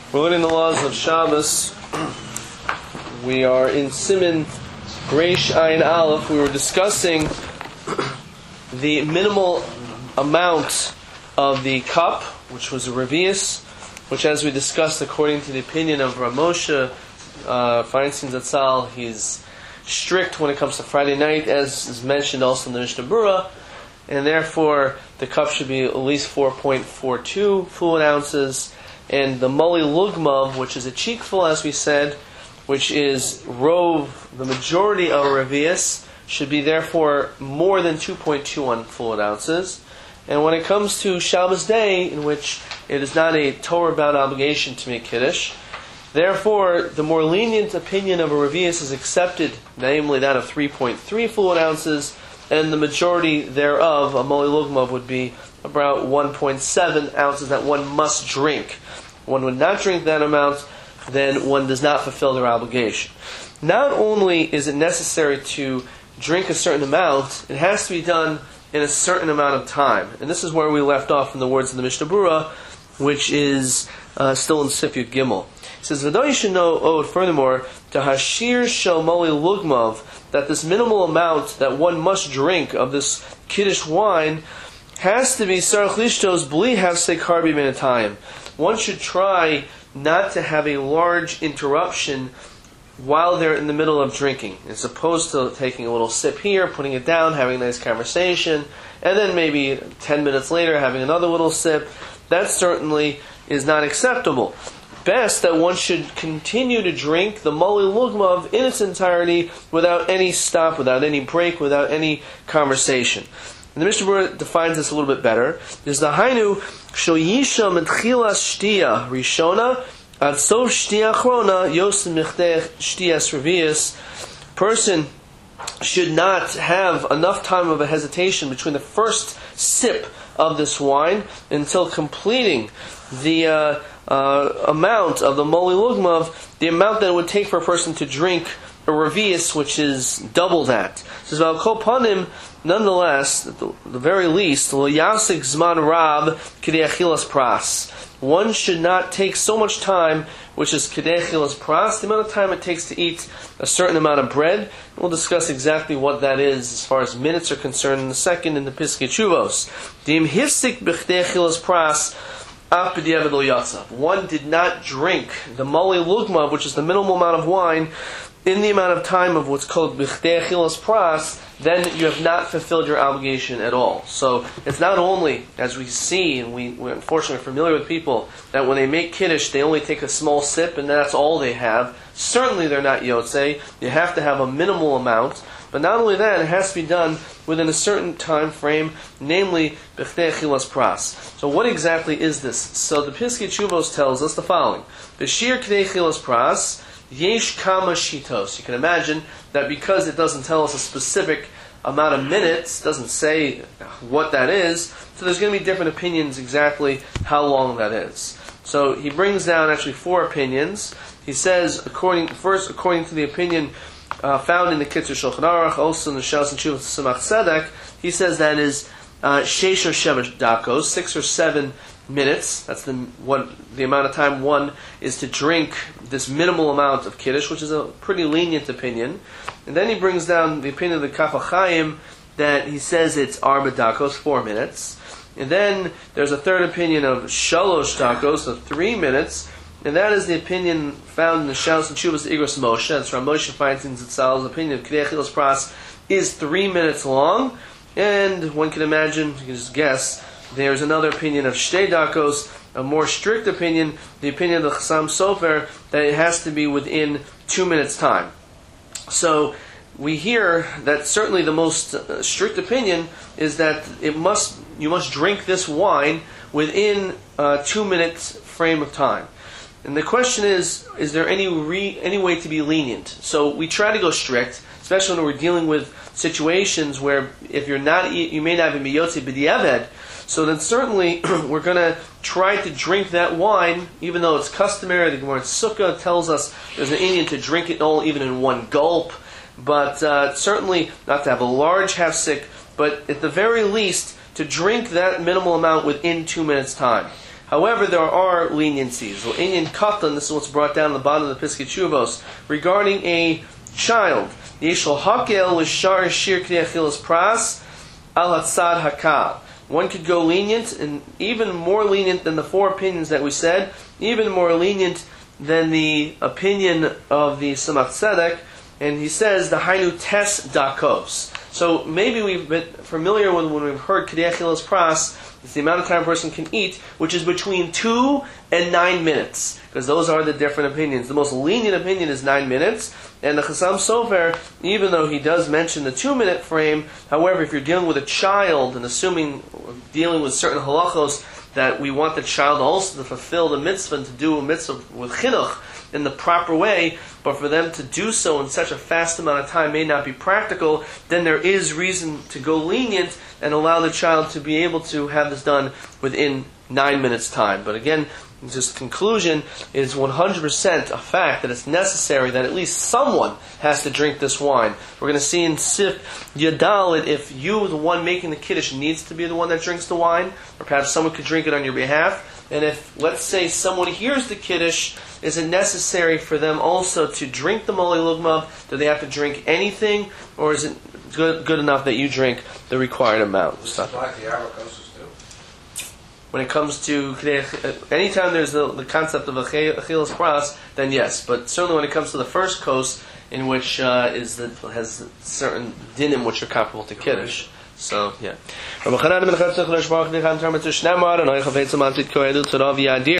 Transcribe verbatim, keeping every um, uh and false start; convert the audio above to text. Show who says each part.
Speaker 1: We're learning the laws of Shabbos. We are in Siman Reish Ayin Aleph. We were discussing the minimal amount of the cup, which was a revius, which, as we discussed, according to the opinion of Rav Moshe uh, Feinstein Zatzal, he's strict when it comes to Friday night, as is mentioned also in the Mishnah Berurah, and therefore the cup should be at least four point four two fluid ounces. And the Moli Lugmav, which is a cheekful, as we said, which is rove, the majority of a revius, should be therefore more than two point two one fluid ounces. And when it comes to Shabbos day, in which it is not a Torah-bound obligation to make Kiddush, therefore the more lenient opinion of a revius is accepted, namely that of three point three fluid ounces, and the majority thereof, a Moli Lugmav, would be about one point seven ounces that one must drink. One would not drink that amount, then one does not fulfill their obligation. Not only is it necessary to drink a certain amount, it has to be done in a certain amount of time. And this is where we left off in the words of the Mishnah Berurah, which is uh, still in Sif Yud Gimel. It says, "V'do you should know, oh, furthermore, to hashir shel moli lugmav, that this minimal amount that one must drink of this Kiddush wine has to be sarach lishtos bli hafsek harbi minatayim. One should try not to have a large interruption while they're in the middle of drinking, as opposed to taking a little sip here, putting it down, having a nice conversation, and then maybe ten minutes later having another little sip. That certainly is not acceptable. Best that one should continue to drink the Moli Lugmav in its entirety without any stop, without any break, without any conversation. And the Mishnah Berurah defines this a little bit better. There's the Hainu Shoyisha Mentchilas Shtia Rishona Ad Sof Shtia Achrona Yosem Michtech Shtias Revius. Person should not have enough time of a hesitation between the first sip of this wine until completing the uh, uh, amount of the Moli Lugmav, the amount that it would take for a person to drink a revius, which is double that. It says, "Val kol panim." Nonetheless, at the, the very least, lo yasik zman rab k'dei achilas pras. One should not take so much time, which is k'dei achilas pras, the amount of time it takes to eat a certain amount of bread. We'll discuss exactly what that is as far as minutes are concerned in a second in the Piskei Teshuvos. Dim hifsik b'k'dei achilas pras. One did not drink the Moli Lugmav, which is the minimal amount of wine, in the amount of time of what's called B'chdei Achilas Pras, then you have not fulfilled your obligation at all. So it's not only, as we see, and we, we're unfortunately familiar with people, that when they make Kiddush, they only take a small sip and that's all they have. Certainly they're not Yotzei. You have to have a minimal amount. But not only that, it has to be done within a certain time frame, namely B'chdei Achilas Pras. So what exactly is this? So the Piskei Teshuvos tells us the following. B'shir K'dei Achilas Pras, Yesh Kama Shitos. You can imagine that because it doesn't tell us a specific amount of minutes, doesn't say what that is, so there's going to be different opinions exactly how long that is. So he brings down actually four opinions. He says, according first, according to the opinion uh, found in the Kitzur Shulchan Aruch, also in the Shas and Shuvah Tzemach Tzedek, he says that is uh, Sheish or Shemesh Dakos, six or seven minutes. That's the one, the amount of time one is to drink this minimal amount of Kiddush, which is a pretty lenient opinion. And then he brings down the opinion of the Kaf HaChaim that he says it's Arba Dakos, four minutes. And then there's a third opinion of Shalosh Dakos, of three minutes. And that is the opinion found in the Shas and Shuvas Igros Moshe. That's Rav Moshe Feinstein Zatzal's opinion of K'dei Achilas Pras is three minutes long. And one can imagine, you can just guess, there's another opinion of Shtei Dakos, a more strict opinion, the opinion of the Chassam Sofer, that it has to be within two minutes' time. So we hear that certainly the most uh, strict opinion is that it must you must drink this wine within a two minutes frame of time. And the question is, is there any re, any way to be lenient? So we try to go strict, especially when we're dealing with situations where if you're not, you may not even be Yotze B'diavad. So then certainly we're going to try to drink that wine, even though it's customary. The Gemara in Sukkah tells us there's an Indian to drink it all, even in one gulp. But uh, certainly not to have a large hafsik, but at the very least to drink that minimal amount within two minutes' time. However, there are leniencies. Well, Inyan Katan, this is what's brought down at the bottom of the Piskei Teshuvos, regarding a child. Yeshal Hakel l'shar shir k'nei achilas pras al hatzad hakal. One could go lenient, and even more lenient than the four opinions that we said, even more lenient than the opinion of the Tzemach Tzedek, and he says the Hainu Tes Dakos. So maybe we've been familiar with when we've heard K'nei achilas pras, it's the amount of time a person can eat, which is between two and nine minutes, because those are the different opinions. The most lenient opinion is nine minutes, and the Chassam Sofer, even though he does mention the two-minute frame, however, if you're dealing with a child, and assuming dealing with certain halachos, that we want the child also to fulfill the mitzvah and to do a mitzvah with chinuch in the proper way, but for them to do so in such a fast amount of time may not be practical, then there is reason to go lenient and allow the child to be able to have this done within nine minutes time. But again, just conclusion is one hundred percent a fact that it's necessary that at least someone has to drink this wine. We're going to see in Sif Yadalit if you, the one making the Kiddush, needs to be the one that drinks the wine, or perhaps someone could drink it on your behalf. And if, let's say, someone hears the Kiddush, is it necessary for them also to drink the Moli Lugmav? Do they have to drink anything? Or is it good, good enough that you drink the required amount?
Speaker 2: Does it apply to Yarmulkos too?
Speaker 1: When it comes to, anytime there's the, the concept of Achilas Pras, then yes. But certainly when it comes to the first kos, in which uh, is the, has certain dinim which are comparable to Kiddush. So, yeah.